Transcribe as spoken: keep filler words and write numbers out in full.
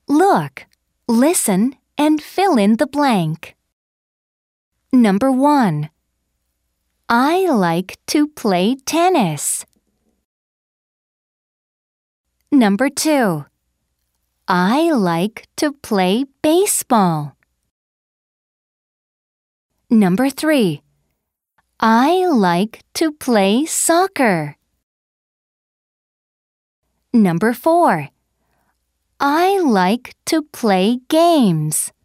Look, listen, and fill in the blank. Number one. I like to play tennis. Number two. I like to play baseball. Number three. I like to play soccer. Number four. I like to play games.